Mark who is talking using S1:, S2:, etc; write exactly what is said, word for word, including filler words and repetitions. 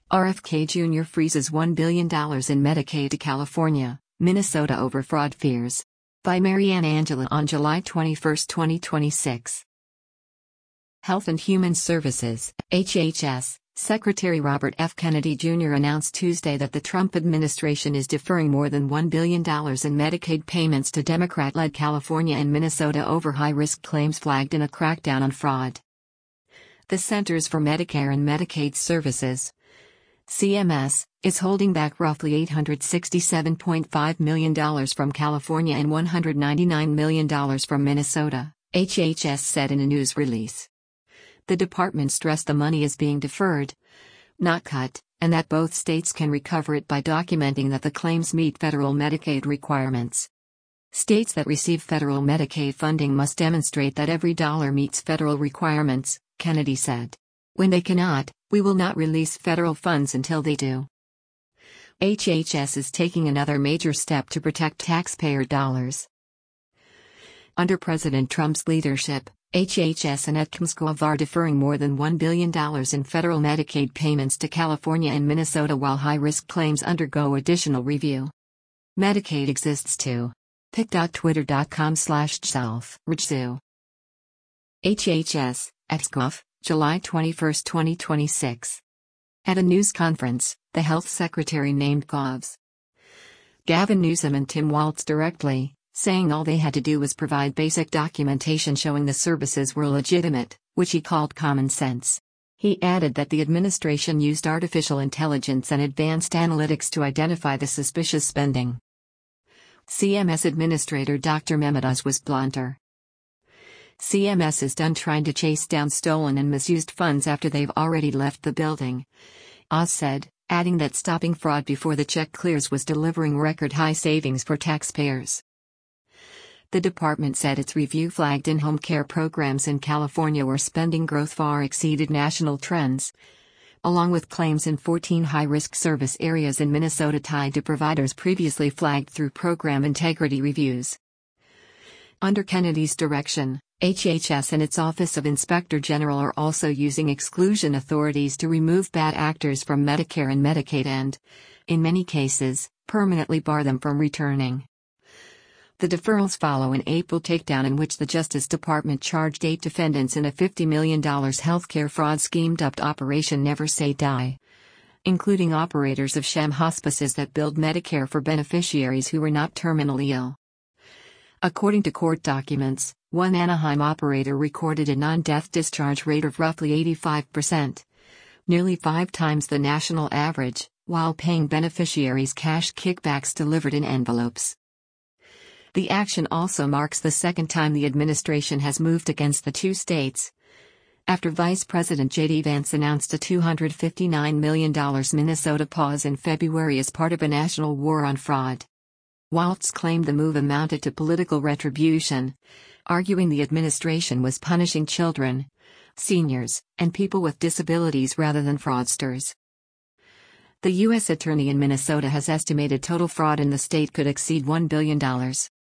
S1: R F K Junior freezes one billion dollars in Medicaid to California, Minnesota over fraud fears. By Marianne Angela on July twenty-first, twenty twenty-six. Health and Human Services, H H S, Secretary Robert F. Kennedy Junior announced Tuesday that the Trump administration is deferring more than one billion dollars in Medicaid payments to Democrat-led California and Minnesota over high-risk claims flagged in a crackdown on fraud. The Centers for Medicare and Medicaid Services, C M S, is holding back roughly eight hundred sixty-seven point five million dollars from California and one hundred ninety-nine million dollars from Minnesota, H H S said in a news release. The department stressed the money is being deferred, not cut, and that both states can recover it by documenting that the claims meet federal Medicaid requirements. States that receive federal Medicaid funding must demonstrate that every dollar meets federal requirements, Kennedy said. When they cannot, we will not release federal funds until they do. H H S is taking another major step to protect taxpayer dollars. Under President Trump's leadership, H H S and ETCMSCOV are deferring more than one billion dollars in federal Medicaid payments to California and Minnesota while high-risk claims undergo additional review. Medicaid exists too. pic.twitter.com slash self-rjsu. H H S, ETCMSCOV, July twenty-first, twenty twenty-six. At a news conference, the health secretary named Govs. Gavin Newsom and Tim Walz directly, saying all they had to do was provide basic documentation showing the services were legitimate, which he called common sense. He added that the administration used artificial intelligence and advanced analytics to identify the suspicious spending. C M S Administrator Doctor Mehmet Oz was blunter. C M S is done trying to chase down stolen and misused funds after they've already left the building, Oz said, adding that stopping fraud before the check clears was delivering record-high savings for taxpayers. The department said its review flagged in-home care programs in California where spending growth far exceeded national trends, along with claims in fourteen high-risk service areas in Minnesota tied to providers previously flagged through program integrity reviews. Under Kennedy's direction, H H S and its Office of Inspector General are also using exclusion authorities to remove bad actors from Medicare and Medicaid and, in many cases, permanently bar them from returning. The deferrals follow an April takedown in which the Justice Department charged eight defendants in a fifty million dollars healthcare fraud scheme dubbed Operation Never Say Die, including operators of sham hospices that billed Medicare for beneficiaries who were not terminally ill. According to court documents, one Anaheim operator recorded a non-death discharge rate of roughly eighty-five percent, nearly five times the national average, while paying beneficiaries cash kickbacks delivered in envelopes. The action also marks the second time the administration has moved against the two states, after Vice President J D Vance announced a two hundred fifty-nine million dollars Minnesota pause in February as part of a national war on fraud. Walz claimed the move amounted to political retribution, arguing the administration was punishing children, seniors, and people with disabilities rather than fraudsters. The U S Attorney in Minnesota has estimated total fraud in the state could exceed one billion dollars.